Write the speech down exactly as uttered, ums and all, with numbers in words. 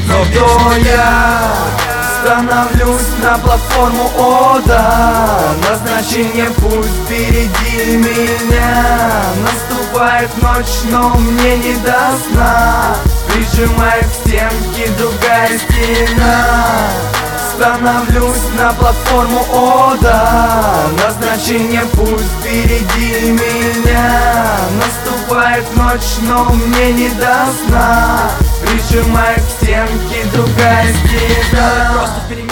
Но кто я? Становлюсь на платформу, о да. Назначение путь впереди меня. Наступает ночь, но мне не до сна. Прижимает к стенке другая стена. Становлюсь на платформу, о да. Назначение путь впереди меня. Наступает ночь, но мне не до сна. Прижимает к стенке другая стена. Просто